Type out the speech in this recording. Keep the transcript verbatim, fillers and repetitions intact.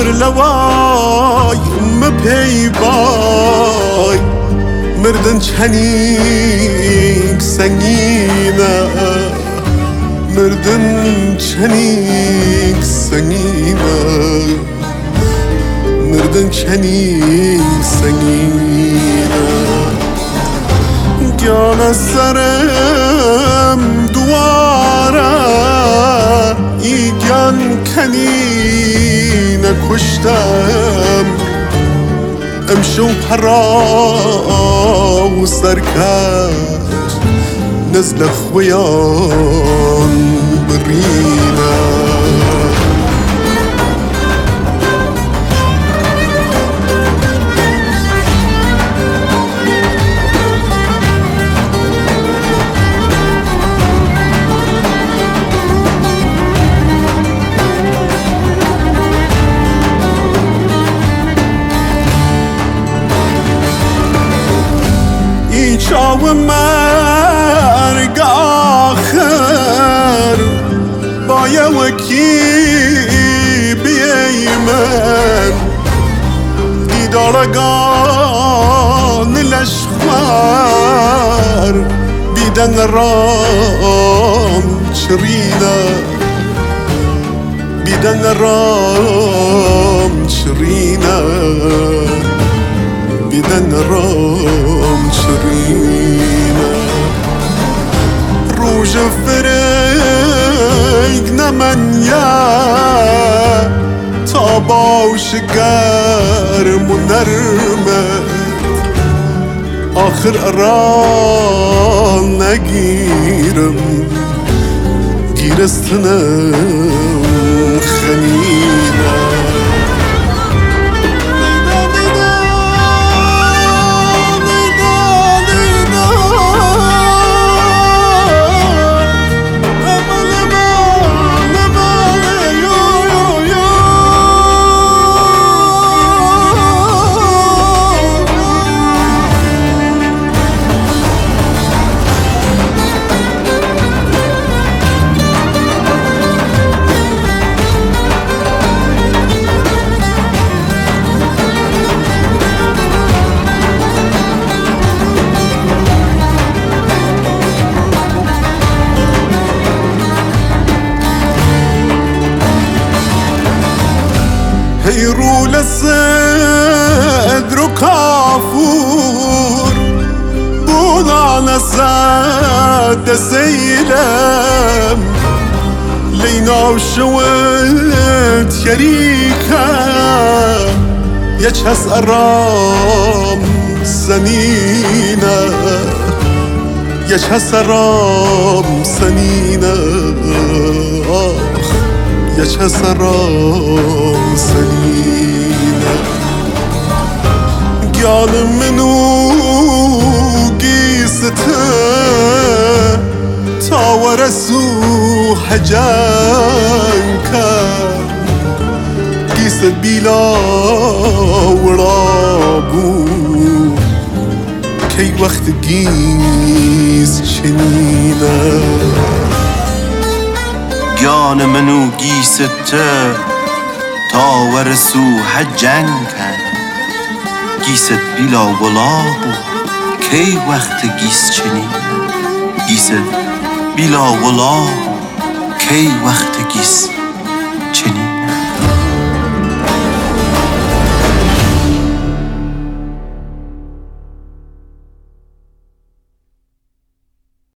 لوای مپی بای مردن چنیک سنگینه مردن چنیک سنگینه مردن چنیک سنگینه گیان از سرم دواره ایگان کنی نکشتم امشو پرا و سرکش نزل خویان برینه شاو مرگ آخر باید وکی بیای من دیدارگان لشخوار بیدن رام چرینه بیدن رام چرینه بیدن رام چرینه روژ فرنگ نمنیه تا باش گرم و نرمت آخر اران نگیرم گیرستنم خنینه هی رو لصدر و کافور بونا نسد سیلم لینا و شوت شریکه یچ هس ارام سنینه یچ هس ارام سنینه آخ یچ هس ارام سنینه گیان منو گیسته تا ورسو حجان کن گیست بیلا ورابو کی وقت گیس چنینه گیان منو گیسته تا ورسو حجان کن گیست بیلا ولابو کی وقت گیس چنینه گیست بیلا ولابو کی وقت گیس